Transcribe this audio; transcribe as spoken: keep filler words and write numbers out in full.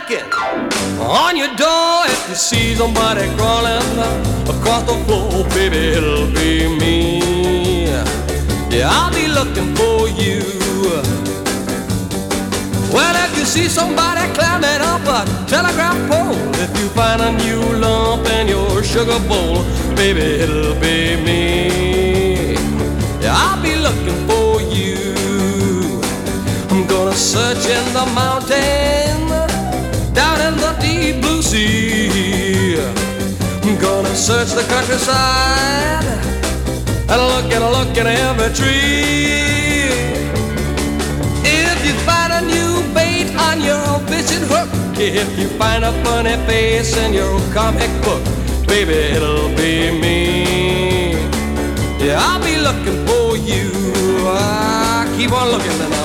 knocking on your door. If you see somebody crawling across the floor, baby, it'll be me. Yeah, I'll be looking for you. Well, if you see somebody climbing up a telegraph pole, if you find a new lump in your sugar bowl, baby, it'll be me. Yeah, I'll be looking for you. I'm gonna search in the mountain, down in the deep blue sea. I'm gonna search the countryside and look and look in every tree. If you find a new bait on your fishing hook, if you find a funny face in your comic book, baby, it'll be me. Yeah, I'll be looking for you. I keep on looking now.